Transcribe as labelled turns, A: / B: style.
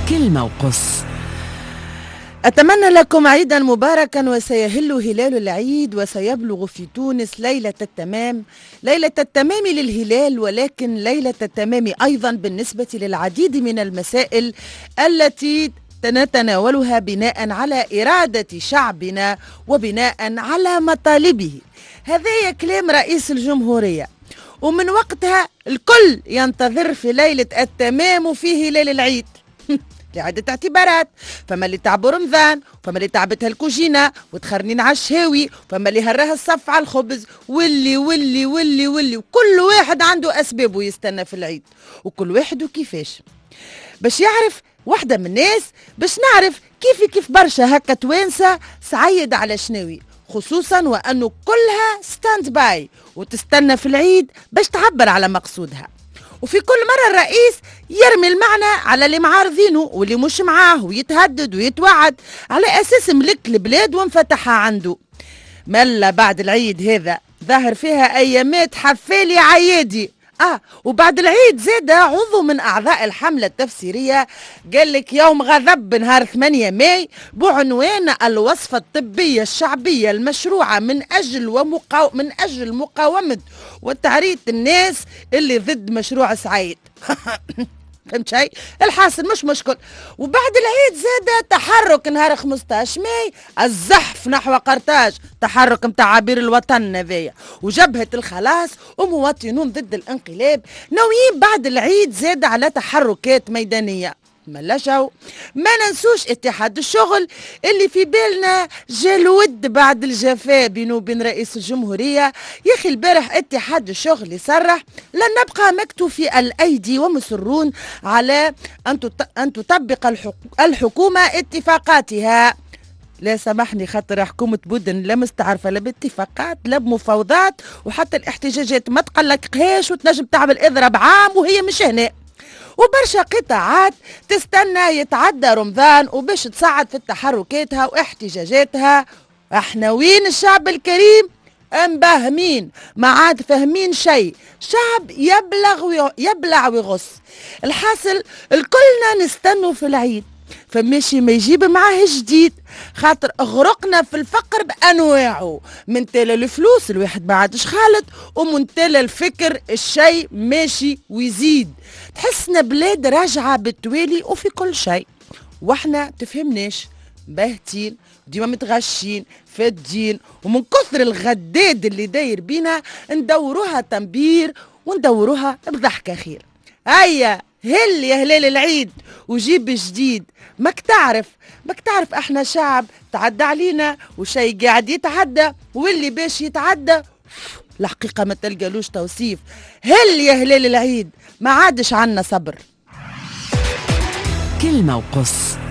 A: كلمة وقص.
B: أتمنى لكم عيدا مباركا، وسيهل هلال العيد وسيبلغ في تونس ليلة التمام. ليلة التمام للهلال، ولكن ليلة التمام أيضا بالنسبة للعديد من المسائل التي نتناولها بناء على إرادة شعبنا وبناء على مطالبه. هذا كلام رئيس الجمهورية، ومن وقتها الكل ينتظر في ليلة التمام وفي هلال العيد لعدة اعتبارات. فما اللي تعبوا رمضان، فما اللي تعبتها الكوجينة وتخرنين على الشهاوي، فما اللي هراها الصف على الخبز، واللي وكل واحد عنده أسبابه يستنى في العيد، وكل واحد وكيفاش. باش يعرف واحدة من الناس، باش نعرف كيف برشا هكا توانسة سعيد على شناوي، خصوصا وأنه كلها ستاند باي وتستنى في العيد باش تعبر على مقصودها. وفي كل مرة الرئيس يرمي المعنى على اللي معارضينه واللي مش معاه، ويتهدد ويتوعد على أساس ملك البلاد وانفتحها عنده. ملا بعد العيد هذا ظهر فيها أيامات حفالي عيادي. وبعد العيد زاد عضو من أعضاء الحملة التفسيرية قال لك يوم غضب نهار 8 ماي بعنوان الوصفة الطبية الشعبية المشروعة من أجل مقاومة وتعريض الناس اللي ضد مشروع سعيد. فهمت شيء؟ الحاصل مش مشكل. وبعد العيد زاد تحرك نهار 15 ماي، الزحف نحو قرطاج، تحرك متاع عبير الوطن هذايا، وجبهة الخلاص ومواطنون ضد الانقلاب ناويين بعد العيد زاد على تحركات ميدانية. ملاشوا ما ننسوش اتحاد الشغل اللي في بالنا جا الود بعد الجفاء بينه وبين رئيس الجمهورية. يا اخي البارح اتحاد الشغل يصرح لن نبقى مكتوفي الايدي ومصرون على ان تطبق الحكومة اتفاقاتها. لا سامحني، خاطر حكومة بودن لا مستعرفة لا باتفاقات لا بمفاوضات، وحتى الاحتجاجات ما تقلقهاش وتنجم تعمل اضرب عام وهي مش هنا. وبرشا قطاعات تستنى يتعدى رمضان وباش تصعد في تحركاتها واحتجاجاتها. احنا وين الشعب الكريم؟ مباهمين، ما عاد فاهمين شيء، شعب يبلع ويغص. الحاصل الكلنا نستنوا في العيد، فماشي ما يجيب معاه جديد، خاطر اغرقنا في الفقر بانواعه، من تالا الفلوس الواحد ما عادش خالد، ومن تالا الفكر الشيء ماشي ويزيد. تحسنا بلاد راجعه بالتوالي وفي كل شيء، واحنا تفهمناش، باهتين ديما متغشين فادين، ومن كثر الغداد اللي داير بينا ندوروها تنبير وندوروها بضحكه خير. هيا هل يا هلال العيد وجيب جديد. ماك تعرف احنا شعب تعدى علينا وشي قاعد يتعدى، واللي باش يتعدى الحقيقة ما تلقالوش توصيف. هل يا هلال العيد ما عادش عنا صبر.
A: كلمة وقص.